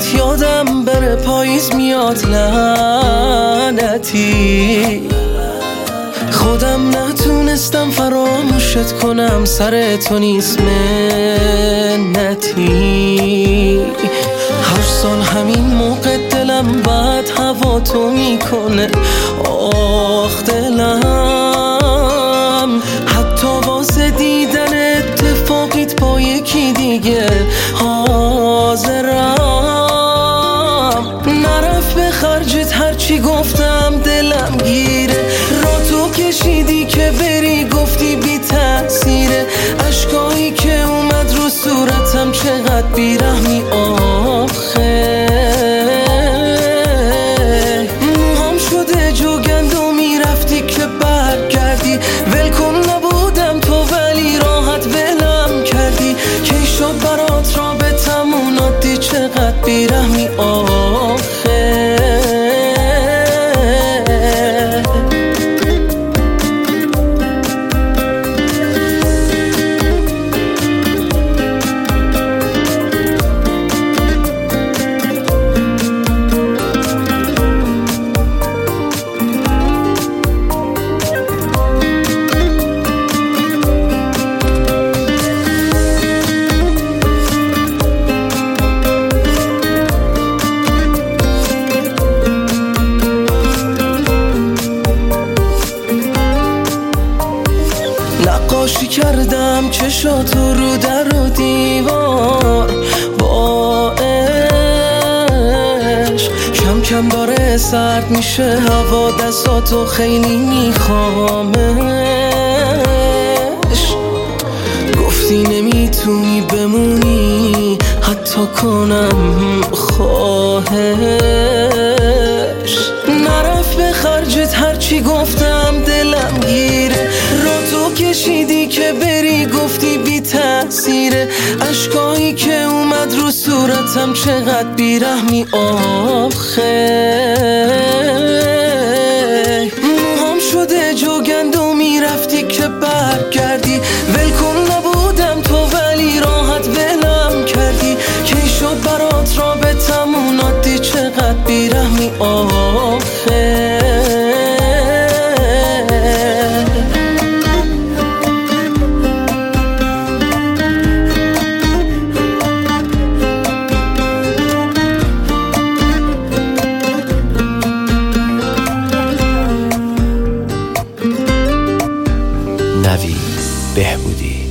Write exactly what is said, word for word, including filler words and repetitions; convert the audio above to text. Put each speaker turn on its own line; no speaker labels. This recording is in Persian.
میاد یادم بره پاییز میاد لعنتی خودم نتونستم فراموشت کنم سر تو نیست منتی هر سال همین موقع دلم بعد هوا تو میکنه آخ دلم حتی واسه دیدن اتفاقیت با یکی دیگه حاضرم نرفت به خرجت هرچی گفتم دلم گیره را تو کشیدی که بری گفتی بی تأثیره اشکایی که اومد رو صورتم چقدر بیرحمی آخه موهام شده جوگند و میرفتی که برگردی ولکن نبودم تو ولی راحت ولم کردی کی شد برات رابطمون عادی چقدر بیرحمی آخه نقاشی کردم چشاتو رو در و دیوار با عشق کم کم داره سرد میشه هوا دستاتو خیلی میخوامش گفتی نمیتونی بمونی حتی کنم خواهش نرفت به خرجت هرچی گفتم دلم گیره را تو کشیدی که بری گفتی بی تأثیره اشکایی که اومد رو صورتم چقدر بیرحمی آخه موهام شده جوگند و میرفتی که برگردی ولکن نبودم تو ولی راحت ولم کردی کی شد برات رابطمون عادی چقدر بیرحمی آخه
نوید بهبودی.